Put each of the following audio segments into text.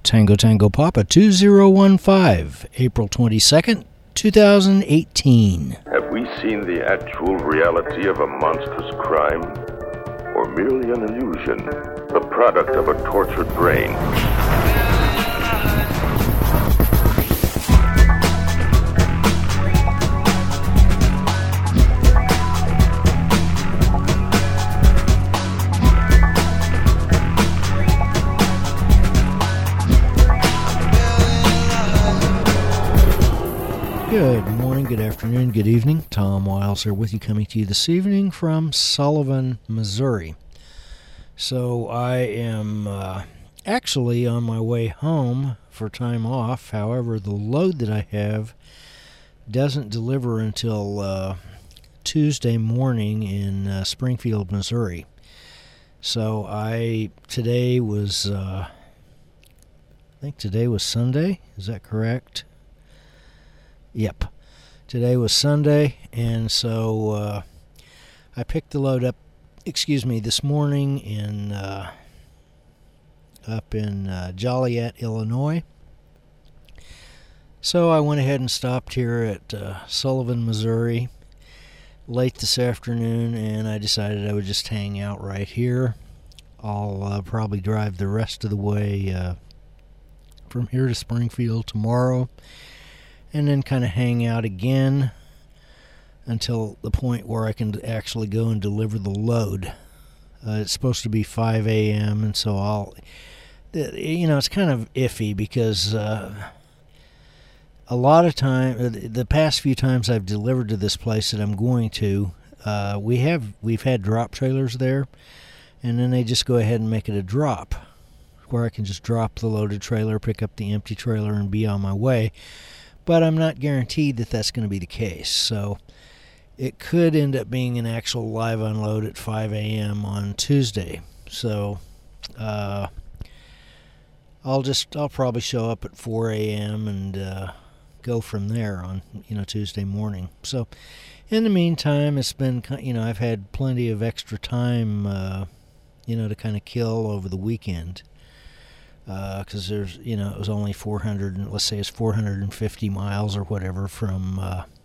Tango Tango Papa 2015, April 22nd, 2018. Have we seen the actual reality of a monstrous crime? Or merely an illusion, the product of a tortured brain? Good morning, good afternoon, good evening. Tom Wiles here with you, coming to you this evening from Sullivan, Missouri. So I am actually on my way home for time off. However, the load that I have doesn't deliver until Tuesday morning in Springfield, Missouri. So today was, I think today was Sunday. Is that correct? Yep. Today was Sunday, and so I picked the load up, this morning up in Joliet, Illinois. So I went ahead and stopped here at Sullivan, Missouri late this afternoon, and I decided I would just hang out right here. I'll probably drive the rest of the way from here to Springfield tomorrow, and then kind of hang out again until the point where I can actually go and deliver the load. It's supposed to be 5 a.m., and so it's kind of iffy because a lot of time, the past few times I've delivered to this place that I'm going to, we've had drop trailers there, and then they just go ahead and make it a drop, where I can just drop the loaded trailer, pick up the empty trailer, and be on my way. But I'm not guaranteed that that's going to be the case. So it could end up being an actual live unload at 5 a.m. on Tuesday. So I'll probably show up at 4 a.m. and go from there on Tuesday morning. So in the meantime, it's been I've had plenty of extra time to kind of kill over the weekend. Because there's, it was only 450 miles or whatever from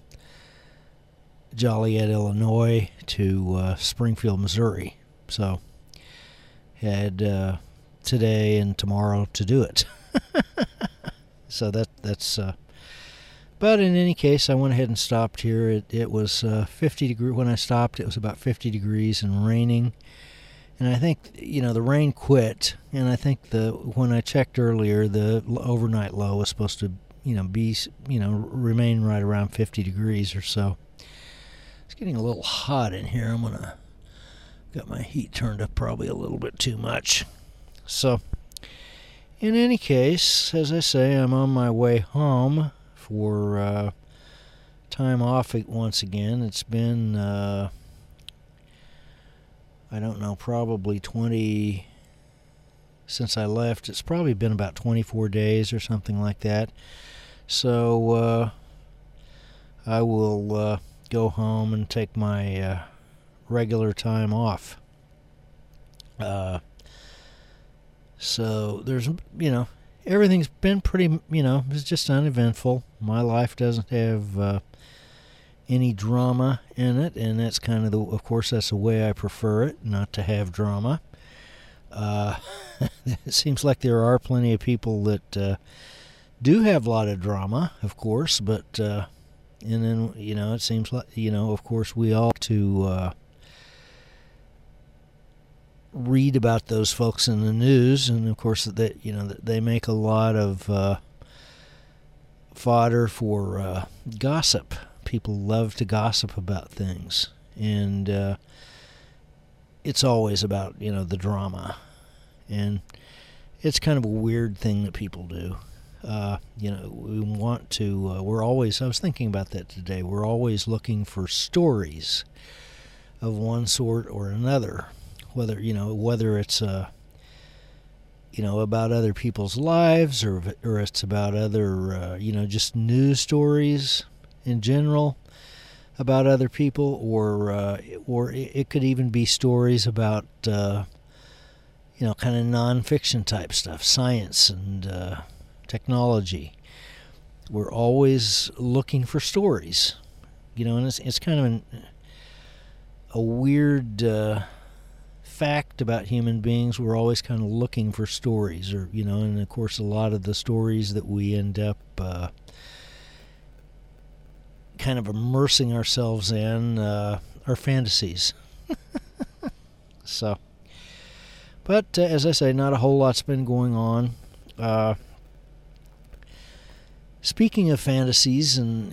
Joliet, Illinois to Springfield, Missouri. So had today and tomorrow to do it. So that's. But in any case, I went ahead and stopped here. It was 50 degrees when I stopped. It was about 50 degrees and raining. And I think, the rain quit, and I think when I checked earlier, the overnight low was supposed to, remain right around 50 degrees or so. It's getting a little hot in here. Got my heat turned up probably a little bit too much. So, in any case, as I say, I'm on my way home for time off once again. It's been... I don't know, probably 20, since I left, it's probably been about 24 days or something like that. So I will go home and take my regular time off. So there's, everything's been pretty, it's just uneventful. My life doesn't have any drama in it, and that's kind of of course that's the way I prefer it, not to have drama. It seems like there are plenty of people that do have a lot of drama, of course, but and then it seems like of course we all to read about those folks in the news, and of course that they make a lot of fodder for gossip. People love to gossip about things, and it's always about the drama, and it's kind of a weird thing that people do. We want to. We're always. I was thinking about that today. We're always looking for stories of one sort or another, whether it's about other people's lives, or it's about other just news stories in general about other people, or it could even be stories about kind of nonfiction type stuff, science and technology. We're always looking for stories, and it's kind of a weird fact about human beings. We're always kind of looking for stories, and of course a lot of the stories that we end up kind of immersing ourselves in are fantasies. So, but as I say, not a whole lot's been going on. Speaking of fantasies, and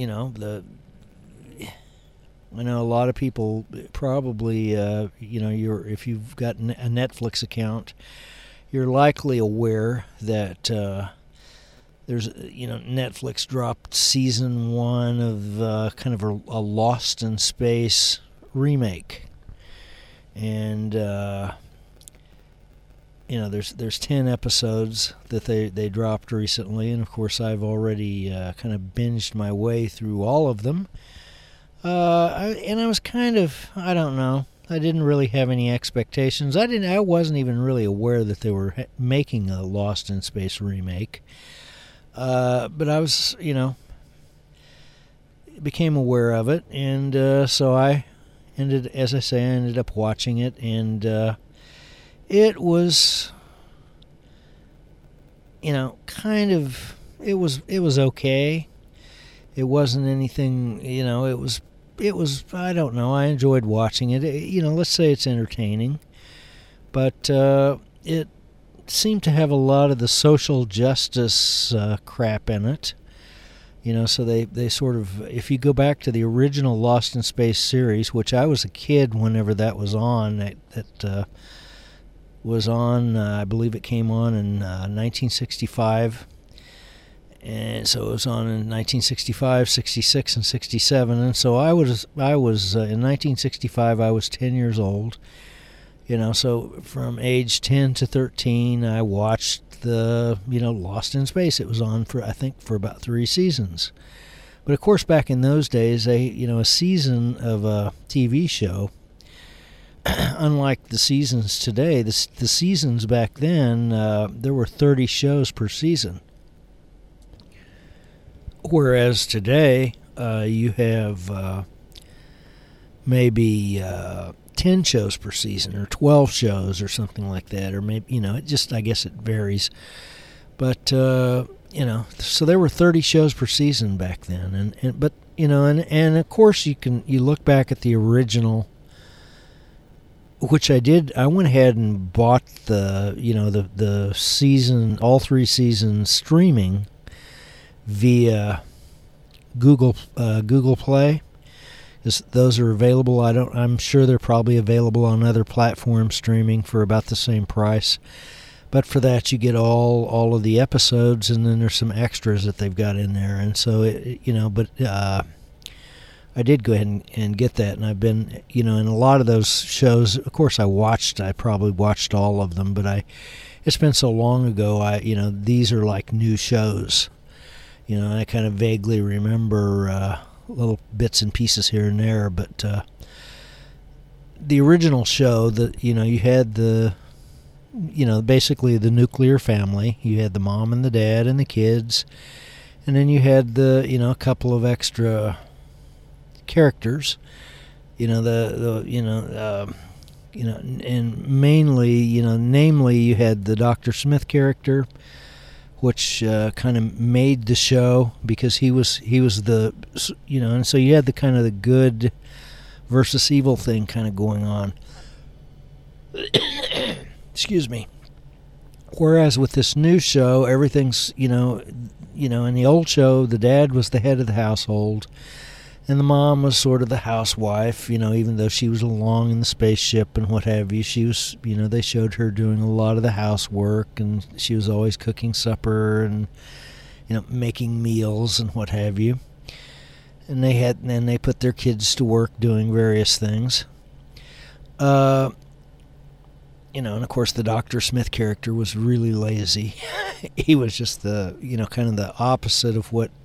I know a lot of people probably, if you've got a Netflix account, you're likely aware that there's, Netflix dropped season 1 of kind of a Lost in Space remake, and there's 10 episodes that they dropped recently, and of course I've already kind of binged my way through all of them. I was kind of, I don't know, I didn't really have any expectations. I wasn't even really aware that they were making a Lost in Space remake. But I was, became aware of it, and so I ended up watching it, and it was, kind of, it was okay. It wasn't anything, it was, I don't know, I enjoyed watching it. Let's say it's entertaining, but it seemed to have a lot of the social justice crap in it. So they sort of, if you go back to the original Lost in Space series, which I was a kid whenever that was on, that was on, I believe it came on in 1965. And so it was on in 1965, 66, and 67. And so I was in 1965, I was 10 years old. So from age 10 to 13, I watched the, Lost in Space. It was on for about 3 seasons. But of course, back in those days, a season of a TV show, unlike the seasons today, the seasons back then, there were 30 shows per season. Whereas today, you have maybe 10 shows per season, or 12 shows, or something like that, or maybe, it just, I guess it varies. But so there were 30 shows per season back then, and of course you look back at the original, which I did. I went ahead and bought the season, all 3 seasons streaming via Google Play. Those are available. I'm sure they're probably available on other platforms streaming for about the same price. But for that, you get all of the episodes, and then there's some extras that they've got in there. And so I did go ahead and get that, and I've been, in a lot of those shows. Of course, I probably watched all of them, but it's been so long ago. These are like new shows. I kind of vaguely remember little bits and pieces here and there, but the original show, you had the, basically the nuclear family. You had the mom and the dad and the kids, and then you had a couple of extra characters, and mainly, namely, you had the Dr. Smith character, which kind of made the show because he was the, and so you had the kind of the good versus evil thing kind of going on. Excuse me. Whereas with this new show, everything's, in the old show, the dad was the head of the household, and the mom was sort of the housewife, even though she was along in the spaceship and what have you. She was, they showed her doing a lot of the housework, and she was always cooking supper and, making meals and what have you. And they put their kids to work doing various things. And of course the Dr. Smith character was really lazy. He was just the, kind of the opposite of what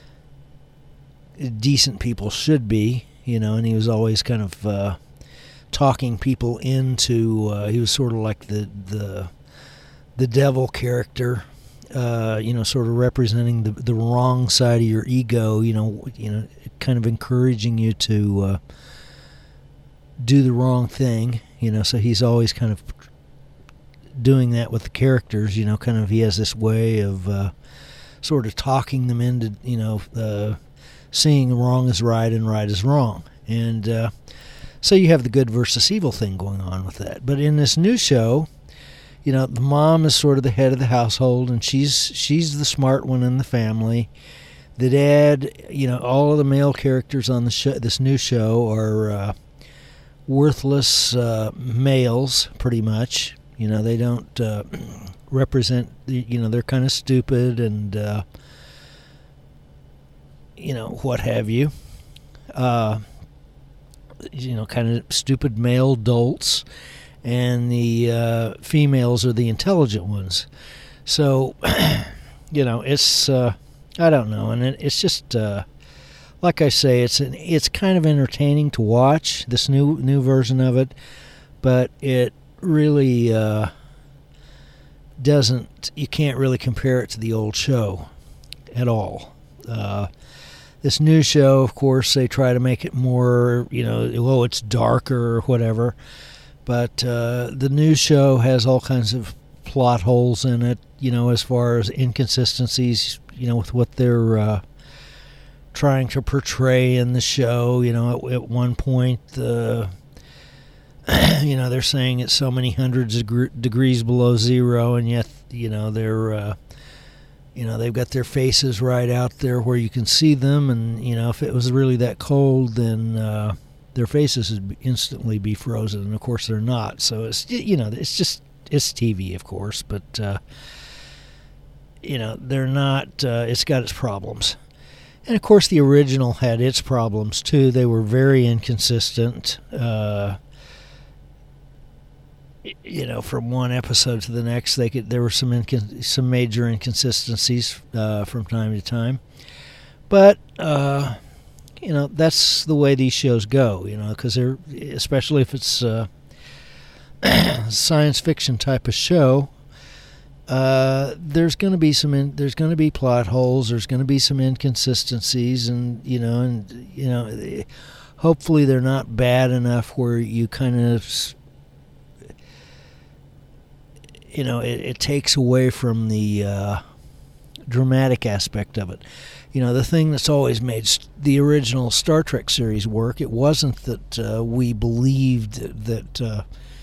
decent people should be, and he was always kind of talking people into. He was sort of like the devil character, sort of representing the wrong side of your ego. Kind of encouraging you to do the wrong thing. So he's always kind of doing that with the characters. Kind of he has this way of sort of talking them into seeing wrong as right and right as wrong. And so you have the good versus evil thing going on with that. But in this new show, the mom is sort of the head of the household, and she's the smart one in the family. The dad, all of the male characters on the show, this new show, are worthless males, pretty much. They don't represent, they're kind of stupid and, what have you. Kind of stupid male dolts, and the females are the intelligent ones. So, it's, I don't know, and it's just, like I say, it's kind of entertaining to watch, this new version of it, but it really you can't really compare it to the old show at all. This new show, of course, they try to make it more, it's darker or whatever. But the new show has all kinds of plot holes in it, as far as inconsistencies, with what they're trying to portray in the show. At one point, they're saying it's so many hundreds of degrees below zero, and yet, they're... they've got their faces right out there where you can see them, and, if it was really that cold, then their faces would instantly be frozen, and of course they're not. So it's, it's TV, of course, but, they're not, it's got its problems. And of course the original had its problems too. They were very inconsistent, from one episode to the next, there were some major inconsistencies from time to time. But that's the way these shows go. Because they're, especially if it's a science fiction type of show, there's going to be there's going to be plot holes. There's going to be some inconsistencies, and hopefully they're not bad enough where you kind of. It takes away from the dramatic aspect of it. The thing that's always made the original Star Trek series work, it wasn't that we believed that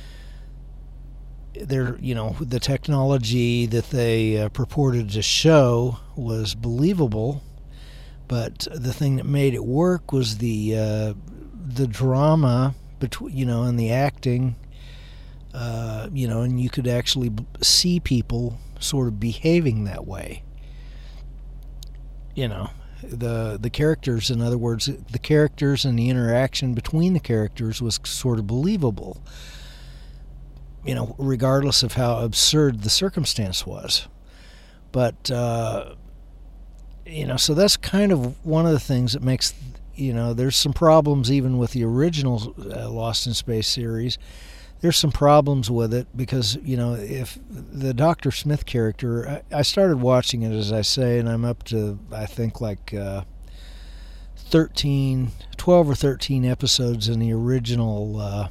the technology that they purported to show was believable, but the thing that made it work was the drama between, and the acting. And you could actually see people sort of behaving that way. The characters, in other words, the characters and the interaction between the characters was sort of believable, regardless of how absurd the circumstance was. But, so that's kind of one of the things that makes, there's some problems even with the original Lost in Space series. There's some problems with it because, if the Dr. Smith character, I started watching it, as I say, and I'm up to, I think, like 12 or 13 episodes in the original,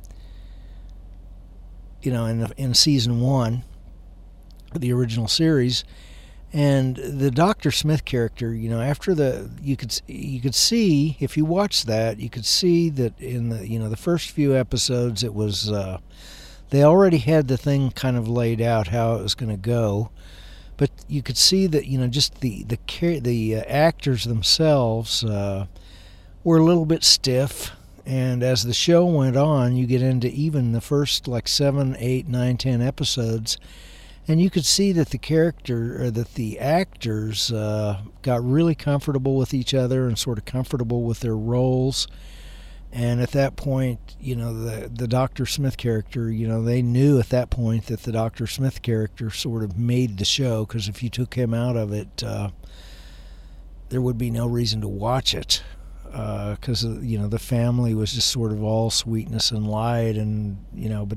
in season 1 of the original series. And the Dr. Smith character, after you could see, if you watch that, you could see that in the first few episodes, it was they already had the thing kind of laid out how it was going to go, but you could see that just the actors themselves were a little bit stiff, and as the show went on, you get into even the first like 7, 8, 9, 10 episodes. And you could see that the actors got really comfortable with each other and sort of comfortable with their roles. And at that point, the Dr. Smith character, they knew at that point that the Dr. Smith character sort of made the show, because if you took him out of it, there would be no reason to watch it. because the family was just sort of all sweetness and light, and but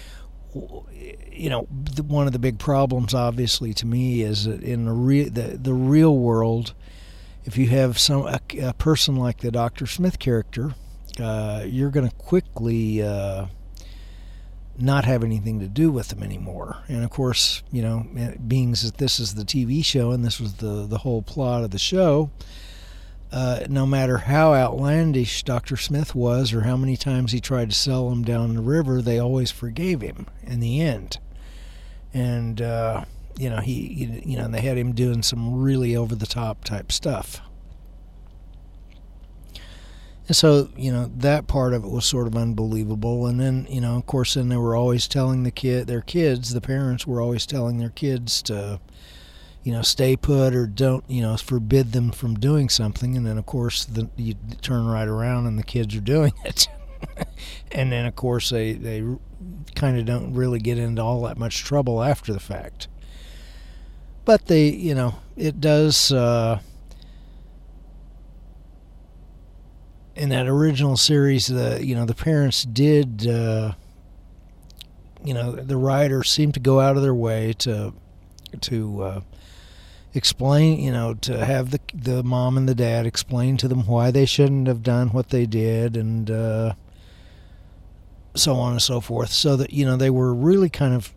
one of the big problems, obviously, to me is that in the real world, if you have a person like the Dr. Smith character, you're going to quickly not have anything to do with them anymore. And of course, being that this is the TV show and this was the whole plot of the show, no matter how outlandish Dr. Smith was or how many times he tried to sell them down the river, they always forgave him in the end. And they had him doing some really over-the-top type stuff. And so, that part of it was sort of unbelievable. And then, of course, then they were always telling the parents were always telling their kids to, stay put or don't, forbid them from doing something. And then, of course, you turn right around and the kids are doing it. And then, of course, they kind of don't really get into all that much trouble after the fact. But it does, in that original series, the parents did, the writers seemed to go out of their way to explain, to have the mom and the dad explain to them why they shouldn't have done what they did, and so on and so forth, so that they were really kind of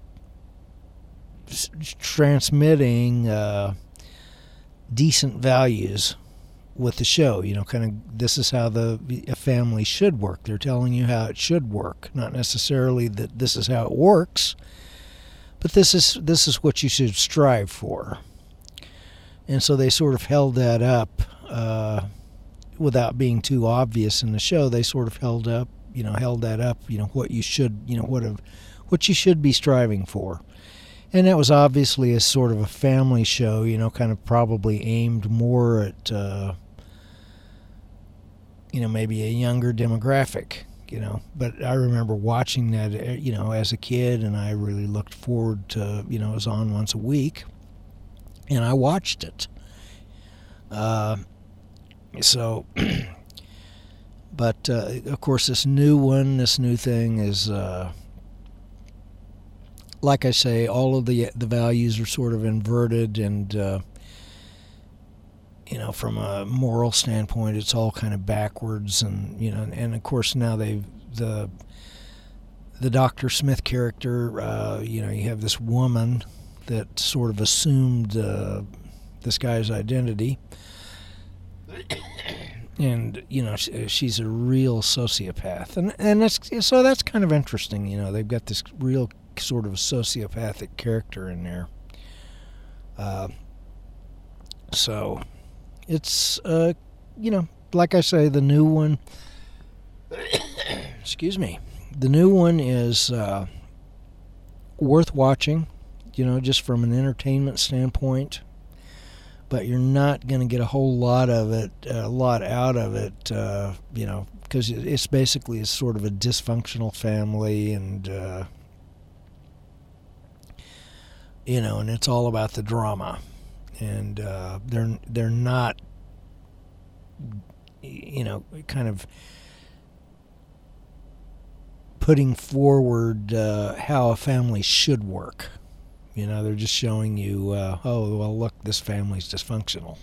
transmitting decent values with the show. Kind of, this is how a family should work. They're telling you how it should work, not necessarily that this is how it works, but this is what you should strive for. And so they sort of held that up without being too obvious in the show. They sort of held that up, what you should, what you should be striving for. And that was obviously a sort of a family show, kind of probably aimed more at, maybe a younger demographic, But I remember watching that, as a kid, and I really looked forward to, it was on once a week, and I watched it. But of course, this new thing is, like I say, all of the values are sort of inverted, and from a moral standpoint, it's all kind of backwards, and and of course now the Dr. Smith character, you have this woman that sort of assumed this guy's identity. And she's a real sociopath, and that's kind of interesting. They've got this real sort of sociopathic character in there. So it's like I say, the new one. Excuse me. The new one is worth watching. Just from an entertainment standpoint. But you're not going to get a whole lot out of it, because it's basically a sort of a dysfunctional family, and and it's all about the drama, and they're not, kind of putting forward how a family should work. They're just showing you, oh, well, look, this family's dysfunctional.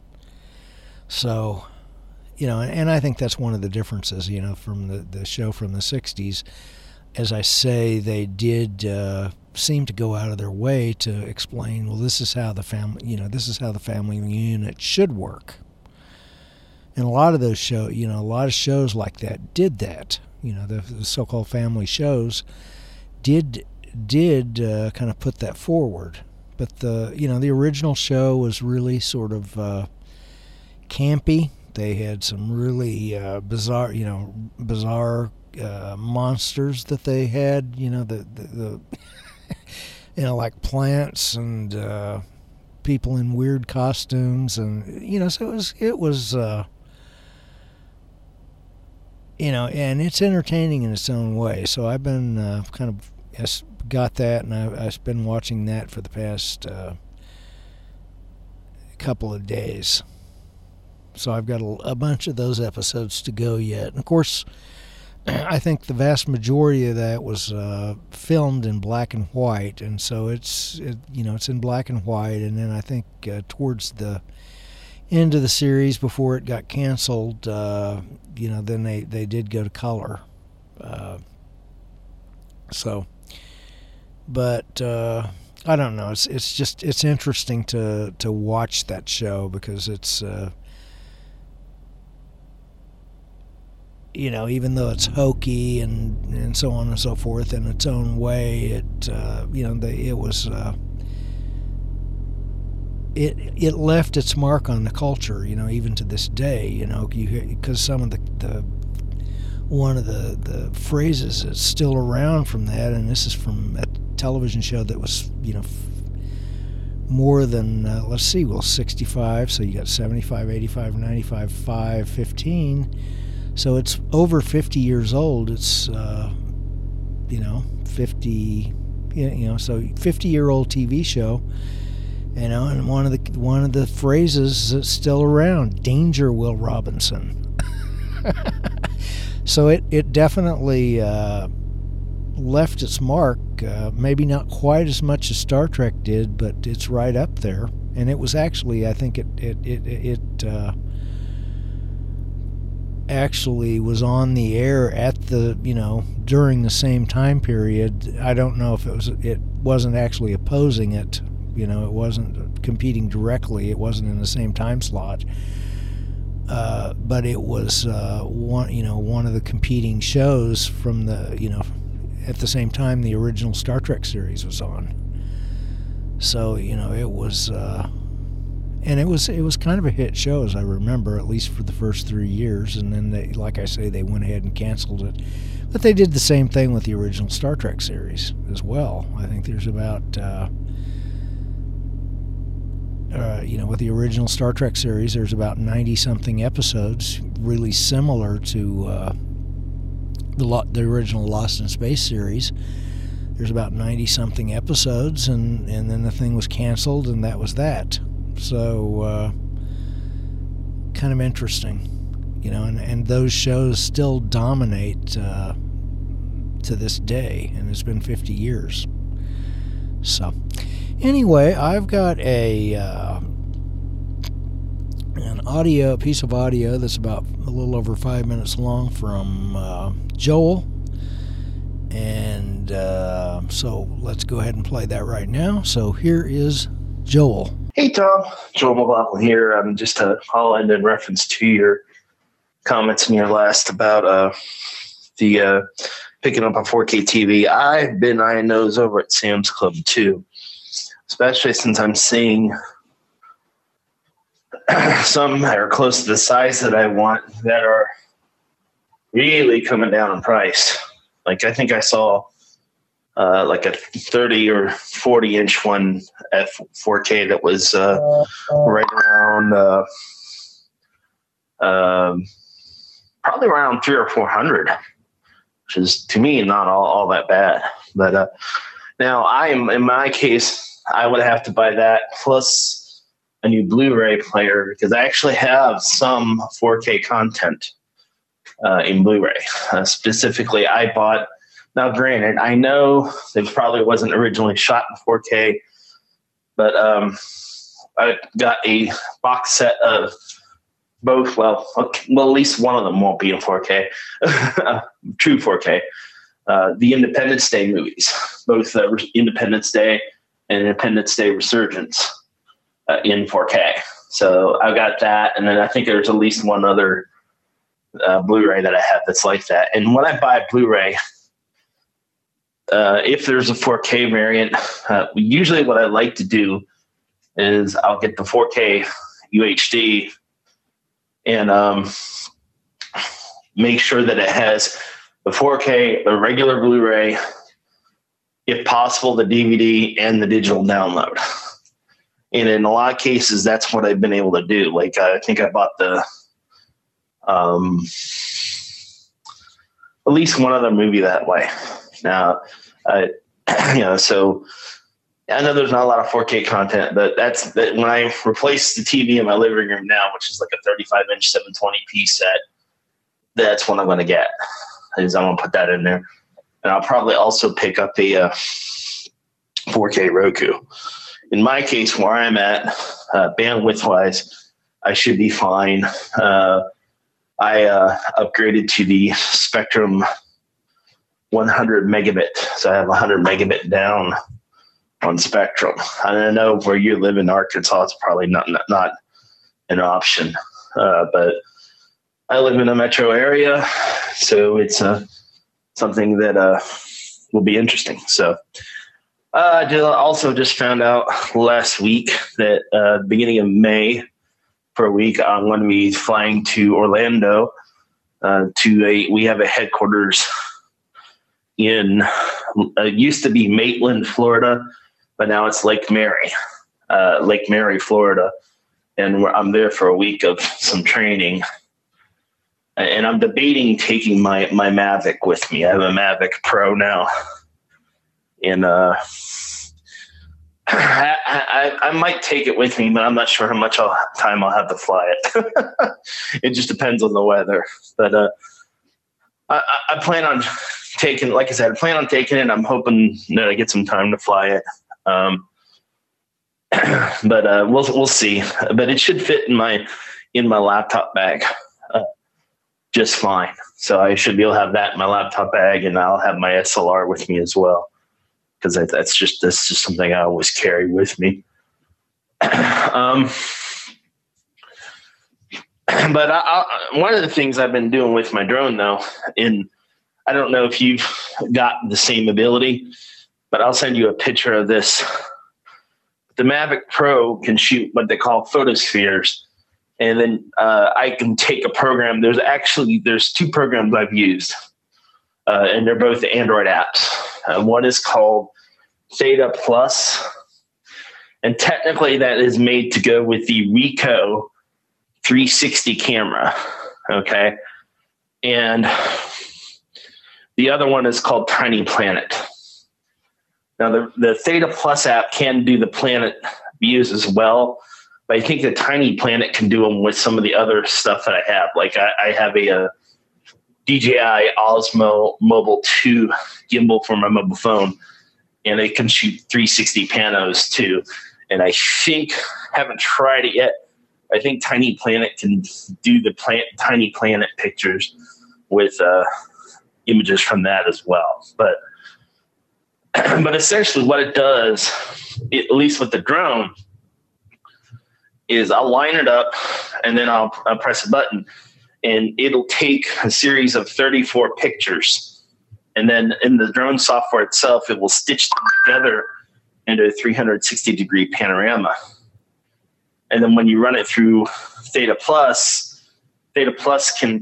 So, and I think that's one of the differences, from the show from the 60s. As I say, they did seem to go out of their way to explain, well, this is how the family unit should work. And a lot of those shows like that did that. The so-called family shows did kind of put that forward, but the original show was really sort of campy. They had some really bizarre monsters that they had, the like plants and people in weird costumes, and so it was and it's entertaining in its own way. So I've been kind of got that, and I've been watching that for the past couple of days. So I've got a bunch of those episodes to go yet. And of course, I think the vast majority of that was filmed in black and white, and so it's in black and white. And then I think towards the end of the series, before it got canceled, then they did go to color. But I don't know. It's interesting to watch that show because it's even though it's hokey and so on and so forth in its own way, it left its mark on the culture, even to this day, because some of one of the phrases that's still around from that, and this is from a television show that was, more than, 65, so you got 75, 85, 95, 5, 15, so it's over 50 years old. It's, 50, so 50-year-old TV show, and one of the phrases that's still around, danger, Will Robinson. So it definitely left its mark, maybe not quite as much as Star Trek did, but it's right up there. And it was actually, I think it actually was on the air at the, during the same time period. I don't know if it wasn't actually opposing it, it wasn't competing directly, it wasn't in the same time slot. But it was one of the competing shows from the, at the same time the original Star Trek series was on. So, it was and it was kind of a hit show, as I remember, at least for the first 3 years, and then they, like I say, they went ahead and canceled it. But they did the same thing with the original Star Trek series as well. I think there's about with the original Star Trek series, there's about 90-something episodes, really similar to the original Lost in Space series. There's about 90-something episodes, and then the thing was canceled, and that was that. So, kind of interesting, and those shows still dominate to this day, and it's been 50 years. So, anyway, I've got a piece of audio that's about a little over 5 minutes long from Joel, and so let's go ahead and play that right now. So here is Joel. Hey Tom, Joel McLaughlin here. I'm just calling in reference to your comments in your last about the picking up a 4K TV. I've been eyeing those over at Sam's Club too, especially since I'm seeing some that are close to the size that I want that are really coming down in price. Like I think I saw like a 30 or 40 inch one at 4K that was right around probably around 300 or 400, which is to me not all that bad. But now in my case, I would have to buy that plus a new Blu-ray player because I actually have some 4K content in Blu-ray. Specifically, I bought. Now, granted, I know it probably wasn't originally shot in 4K, but I got a box set of both. Well, at least one of them won't be in 4K, true 4K. The Independence Day movies, both Independence Day and Independence Day Resurgence in 4K. So I got that, and then I think there's at least one other Blu-ray that I have that's like that. And when I buy a Blu-ray, if there's a 4K variant, usually what I like to do is I'll get the 4K UHD and make sure that it has the 4K, the regular Blu-ray, if possible, the DVD and the digital download. And in a lot of cases, that's what I've been able to do. Like I think I bought the at least one other movie that way. Now, so I know there's not a lot of 4K content, but that's that when I replace the TV in my living room now, which is like a 35-inch 720p set, that's what I'm going to get. Is I'm going to put that in there. And I'll probably also pick up a 4K Roku. In my case, where I'm at, bandwidth-wise, I should be fine. I upgraded to the Spectrum 100 megabit, so I have 100 megabit down on Spectrum. I don't know where you live in Arkansas; it's probably not an option. But I live in a metro area, so it's something that will be interesting. So I also just found out last week that beginning of May for a week, I'm going to be flying to Orlando we have a headquarters in used to be Maitland, Florida, but now it's Lake Mary, Florida. And I'm there for a week of some training. And I'm debating taking my Mavic with me. I have a Mavic Pro now. And I might take it with me, but I'm not sure how much time I'll have to fly it. It just depends on the weather. But I plan on taking, like I said, I plan on taking it. I'm hoping that I get some time to fly it. But we'll see. But it should fit in my laptop bag just fine. So I should be able to have that in my laptop bag, and I'll have my SLR with me as well, because that's just something I always carry with me. But one of the things I've been doing with my drone, though, I don't know if you've got the same ability, but I'll send you a picture of this. The Mavic Pro can shoot what they call photospheres. And then I can take a program. There's two programs I've used, and they're both Android apps. One is called Theta Plus, and technically that is made to go with the Ricoh 360 camera. Okay, and the other one is called Tiny Planet. Now the Theta Plus app can do the planet views as well. But I think the Tiny Planet can do them with some of the other stuff that I have. Like I have a DJI Osmo Mobile 2 gimbal for my mobile phone, and it can shoot 360 panos too. And I think, haven't tried it yet, I think Tiny Planet can do the Tiny Planet pictures with images from that as well. But essentially what it does, at least with the drone, is I'll line it up, and then I'll press a button, and it'll take a series of 34 pictures. And then in the drone software itself, it will stitch them together into a 360-degree panorama. And then when you run it through Theta Plus can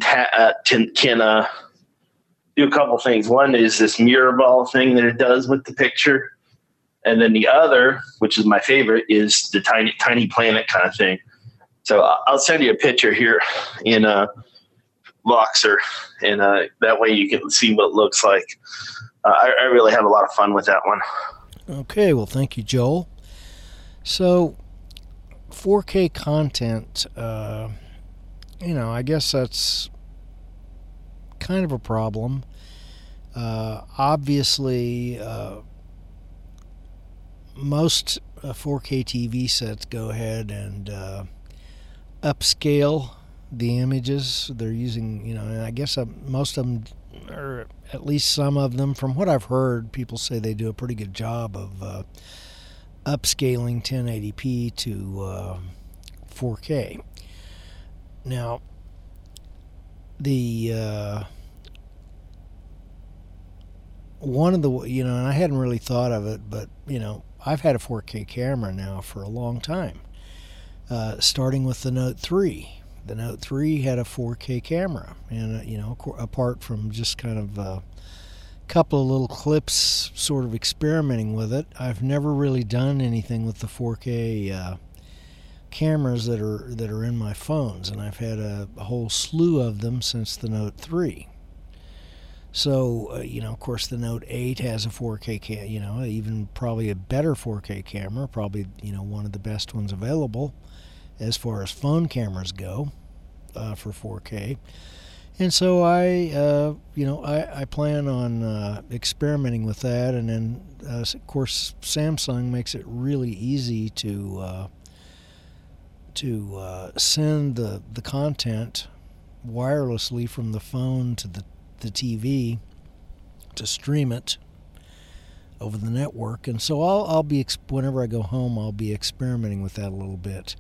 do a couple things. One is this mirror ball thing that it does with the picture. And then the other, which is my favorite, is the Tiny Planet kind of thing. So I'll send you a picture here in Voxer, and that way you can see what it looks like. I really have a lot of fun with that one. Okay, well, thank you, Joel. So 4K content, I guess that's kind of a problem. Obviously, most 4K TV sets go ahead and upscale the images they're using, and I guess most of them, or at least some of them, from what I've heard, people say they do a pretty good job of upscaling 1080p to 4K. Now, the one of the, and I hadn't really thought of it, but, I've had a 4K camera now for a long time, starting with the Note 3. The Note 3 had a 4K camera, and, apart from just kind of a couple of little clips sort of experimenting with it, I've never really done anything with the 4K cameras that are in my phones, and I've had a whole slew of them since the Note 3. So, of course, the Note 8 has a 4K, even probably a better 4K camera, probably, one of the best ones available as far as phone cameras go for 4K. And so I plan on experimenting with that, and then of course Samsung makes it really easy to send the content wirelessly from the phone to the TV to stream it over the network. And so I'll be whenever I go home, I'll be experimenting with that a little bit.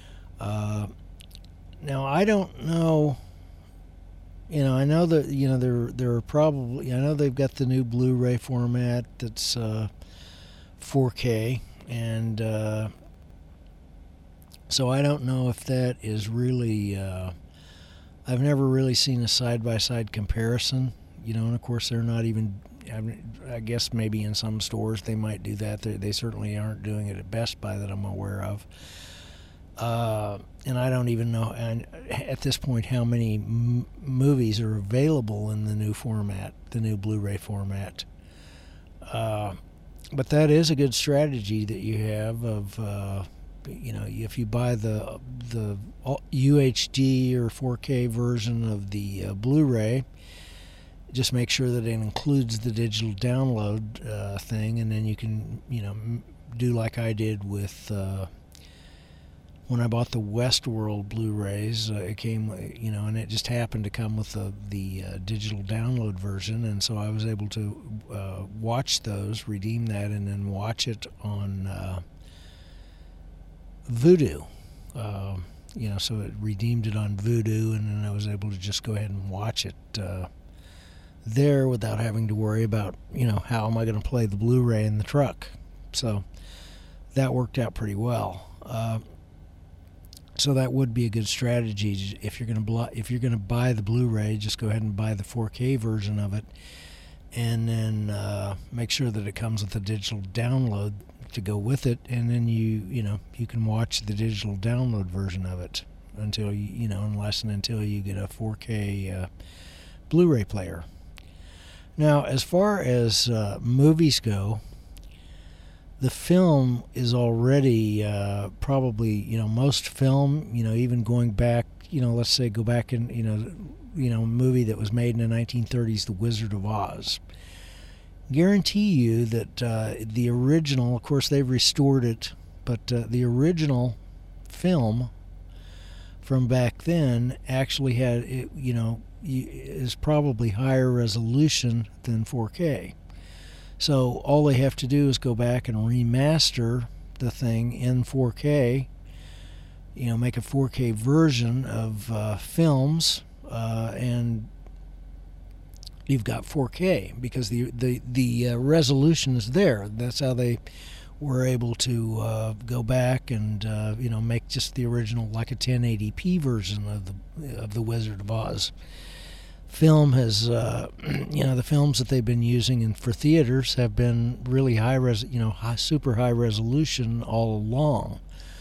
Now I don't know. I know that there are probably, I know they've got the new Blu-ray format that's 4K, and so I don't know if that is really. I've never really seen a side-by-side comparison, and of course they're not even. I guess maybe in some stores they might do that. They certainly aren't doing it at Best Buy that I'm aware of. And I don't even know at this point how many movies are available in the new format, the new Blu-ray format. But that is a good strategy that you have of, if you buy the UHD or 4K version of the Blu-ray, just make sure that it includes the digital download thing, and then you can, do like I did with. When I bought the Westworld Blu-rays, it came, and it just happened to come with the digital download version, and so I was able to watch those, redeem that, and then watch it on Vudu. So it redeemed it on Vudu, and then I was able to just go ahead and watch it there without having to worry about, how am I going to play the Blu-ray in the truck. So that worked out pretty well. So that would be a good strategy if you're going to buy the Blu-ray. Just go ahead and buy the 4K version of it, and then make sure that it comes with a digital download to go with it, and then you can watch the digital download version of it until unless and until you get a 4K Blu-ray player. Now, as far as movies go. The film is already probably, most film, even going back, let's say go back in, a movie that was made in the 1930s, The Wizard of Oz. Guarantee you that the original, of course they've restored it, but the original film from back then actually had, is probably higher resolution than 4K. So all they have to do is go back and remaster the thing in 4K, make a 4K version of films, and you've got 4K because the resolution is there. That's how they were able to go back and make just the original, like a 1080p version of the Wizard of Oz. Film has, the films that they've been using for theaters have been really super high resolution all along.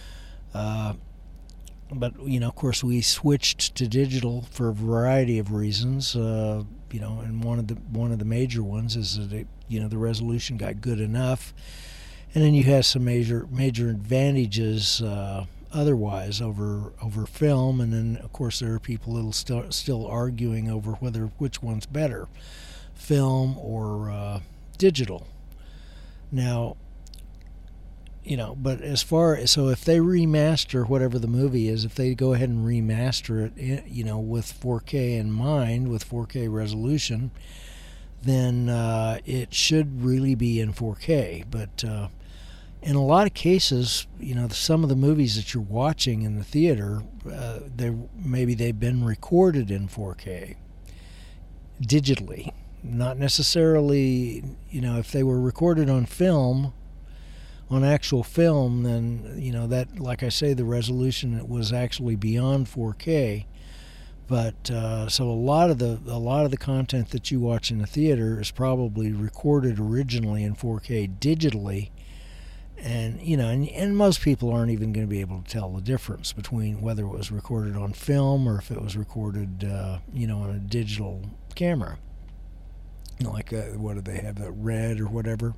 But of course, we switched to digital for a variety of reasons. And one of the major ones is that the resolution got good enough, and then you have some major advantages. Otherwise over film, and then of course there are people that'll still arguing over which one's better, film or digital. Now, but as far as, so if they remaster whatever the movie is, if they go ahead and remaster it, with 4K in mind, with 4K resolution, then it should really be in 4K. But in a lot of cases, some of the movies that you're watching in the theater, they've been recorded in 4K digitally. Not necessarily, if they were recorded on film, on actual film, then that, like I say, the resolution was actually beyond 4K. But so a lot of the content that you watch in the theater is probably recorded originally in 4K digitally. And and most people aren't even going to be able to tell the difference between whether it was recorded on film or if it was recorded, on a digital camera. like what do they have, the Red or whatever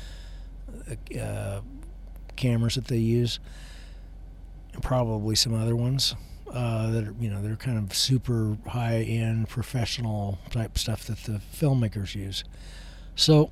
cameras that they use, and probably some other ones that are, they're kind of super high-end professional type stuff that the filmmakers use. So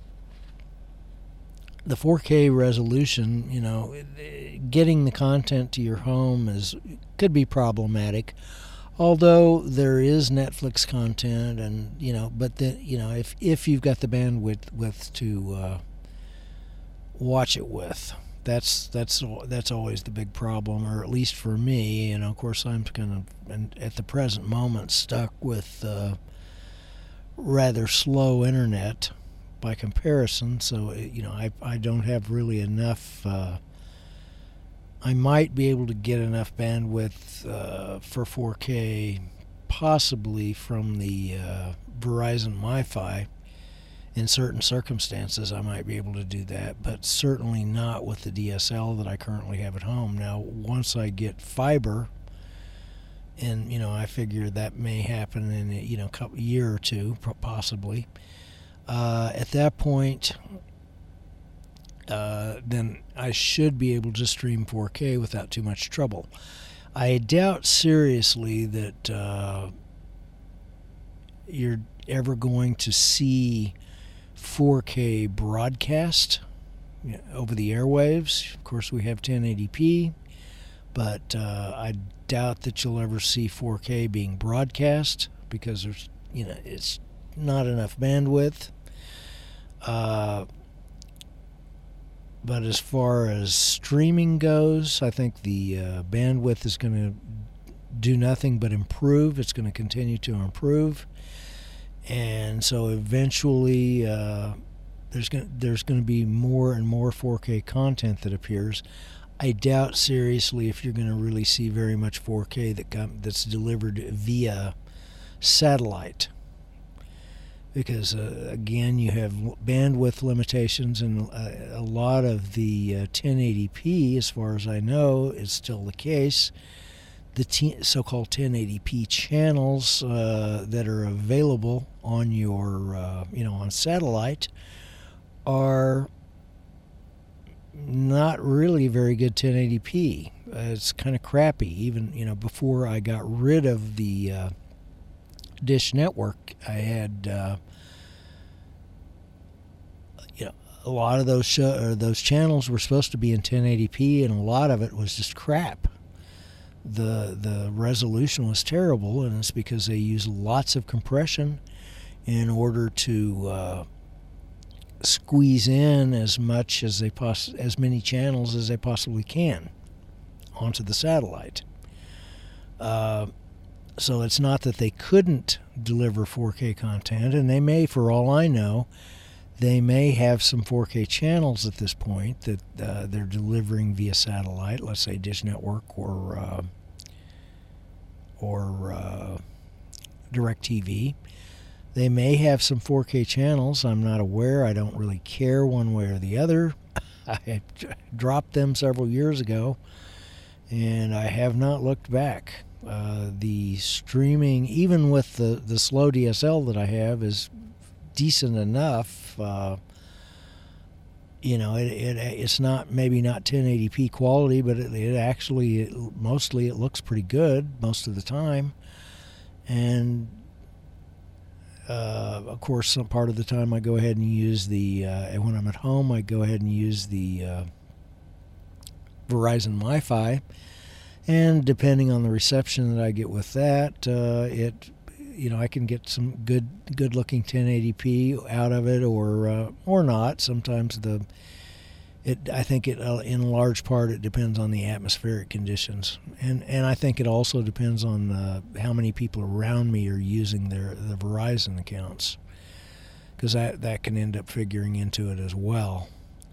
the 4K resolution, getting the content to your home could be problematic. Although there is Netflix content, and but then if you've got the bandwidth to watch it with, that's always the big problem, or at least for me. And of course, I'm kind of at the present moment stuck with rather slow internet by comparison. So I don't have really enough. I might be able to get enough bandwidth for 4K, possibly from the Verizon Wi-Fi. In certain circumstances, I might be able to do that, but certainly not with the DSL that I currently have at home. Now, once I get fiber, and I figure that may happen in a year or two, possibly. At that point, then I should be able to stream 4K without too much trouble. I doubt seriously that you're ever going to see 4K broadcast over the airwaves. Of course, we have 1080p, but I doubt that you'll ever see 4K being broadcast because there's, it's not enough bandwidth. But as far as streaming goes, I think the bandwidth is going to do nothing but improve. It's going to continue to improve. And so eventually there's going to be more and more 4K content that appears. I doubt seriously if you're going to really see very much 4K that's delivered via satellite. Because, again, you have bandwidth limitations, and a lot of the 1080p, as far as I know, is still the case. The so-called 1080p channels that are available on your, on satellite are not really very good 1080p. It's kind of crappy. Even, before I got rid of the Dish Network, I had a lot of those those channels were supposed to be in 1080p, and a lot of it was just crap. The resolution was terrible, and it's because they use lots of compression in order to squeeze in as much as as many channels as they possibly can onto the satellite. So it's not that they couldn't deliver 4K content, and they may, for all I know, they may have some 4K channels at this point that they're delivering via satellite, let's say Dish Network or DirecTV. They may have some 4K channels. I'm not aware. I don't really care one way or the other. I dropped them several years ago, and I have not looked back. The streaming, even with the slow DSL that I have, is decent enough. It's not, maybe not 1080p quality, but it actually mostly it looks pretty good most of the time. And of course, some part of the time I go ahead and use when I'm at home, I go ahead and use the Verizon Wi-Fi. And depending on the reception that I get with that, I can get some good-looking 1080p out of it, or not. Sometimes I think in large part it depends on the atmospheric conditions, and I think it also depends on how many people around me are using the Verizon accounts, because that can end up figuring into it as well.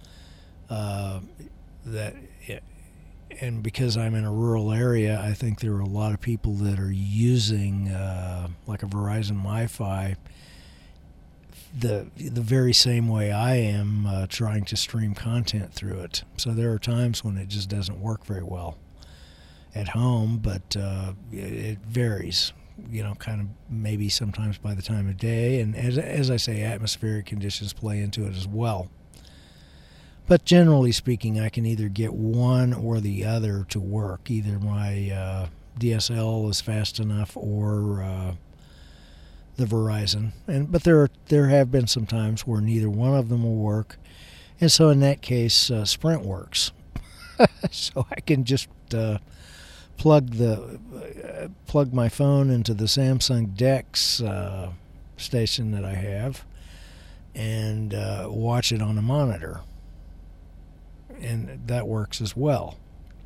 And because I'm in a rural area, I think there are a lot of people that are using like a Verizon Wi-Fi the very same way I am trying to stream content through it. So there are times when it just doesn't work very well at home, but it varies. kind of maybe sometimes by the time of day. And as I say, atmospheric conditions play into it as well. But generally speaking, I can either get one or the other to work. Either my DSL is fast enough or the Verizon. But there have been some times where neither one of them will work. And so in that case, Sprint works. So I can just plug my phone into the Samsung DeX station that I have and watch it on a monitor. And that works as well.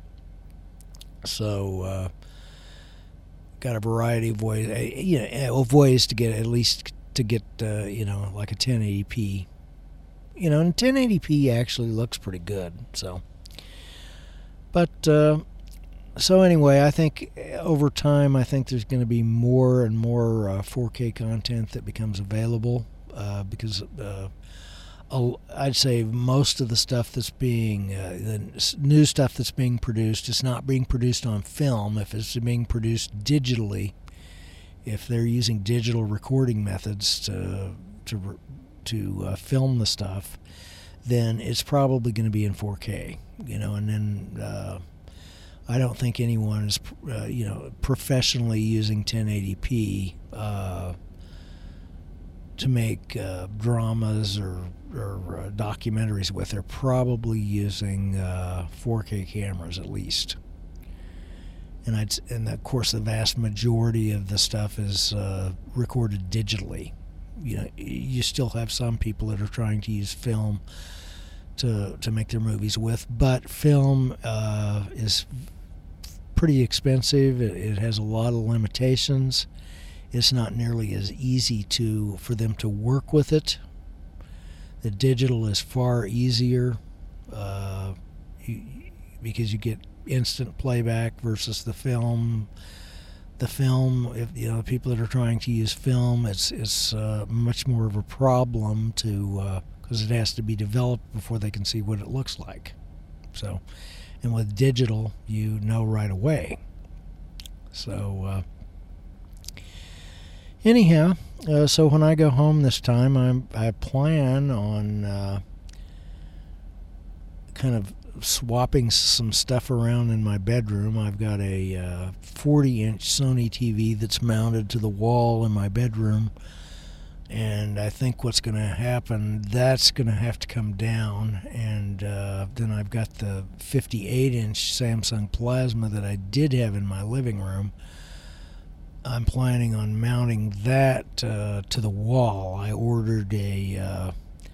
So, got a variety of ways, to get like a 1080p. And 1080p actually looks pretty good. So, but so anyway, I think over time, I think there's going to be more and more 4K content that becomes available because. I'd say most of the stuff that's being, the new stuff that's being produced is not being produced on film. If it's being produced digitally, if they're using digital recording methods to film the stuff, then it's probably going to be in 4K. And then I don't think anyone is, professionally using 1080p to make dramas or documentaries with. They're probably using 4K cameras at least. And of course the vast majority of the stuff is recorded digitally. You still have some people that are trying to use film to make their movies with, but film is pretty expensive. It has a lot of limitations. It's not nearly as easy for them to work with it. The digital is far easier because you get instant playback versus the film. The film, if the people that are trying to use film, it's much more of a problem because it has to be developed before they can see what it looks like. So, and with digital, you know right away. So. Anyhow, so when I go home this time, I plan on kind of swapping some stuff around in my bedroom. I've got a 40-inch Sony TV that's mounted to the wall in my bedroom, and I think what's going to happen, that's going to have to come down, and then I've got the 58-inch Samsung Plasma that I did have in my living room. I'm planning on mounting that to the wall. I ordered a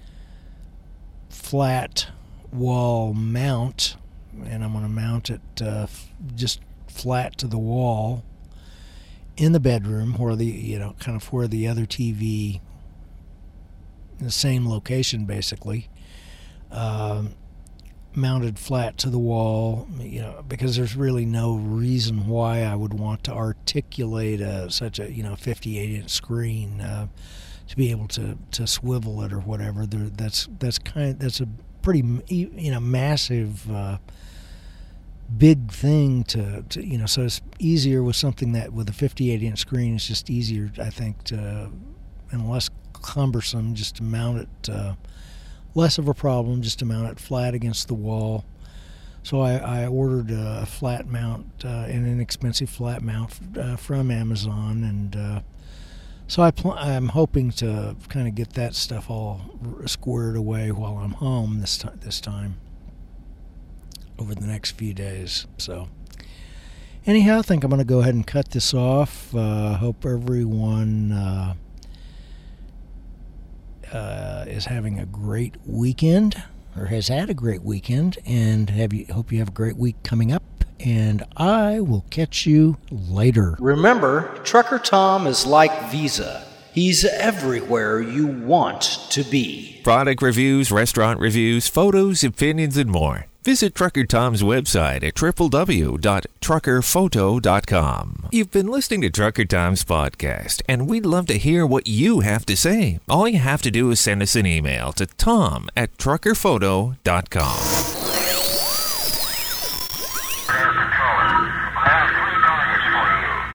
flat wall mount, and I'm going to mount it just flat to the wall in the bedroom, where kind of where the other TV, in the same location basically, mounted flat to the wall, because there's really no reason why I would want to articulate such a 58-inch screen to be able to swivel it or whatever. That's a pretty massive big thing to so it's easier with something that with a 58-inch screen. It's just easier, I think, and less cumbersome just to mount it. Less of a problem just to mount it flat against the wall. So I ordered a flat mount, an inexpensive flat mount from Amazon, and so I'm hoping to kind of get that stuff all squared away while I'm home this time over the next few days. So anyhow, I think I'm going to go ahead and cut this off. Hope everyone is having a great weekend, or has had a great weekend, and hope you have a great week coming up, and I will catch you later. Remember, Trucker Tom is like Visa. He's everywhere you want to be. Product reviews, restaurant reviews, photos, opinions, and more. Visit Trucker Tom's website at www.truckerphoto.com. You've been listening to Trucker Tom's podcast, and we'd love to hear what you have to say. All you have to do is send us an email to tom@truckerphoto.com.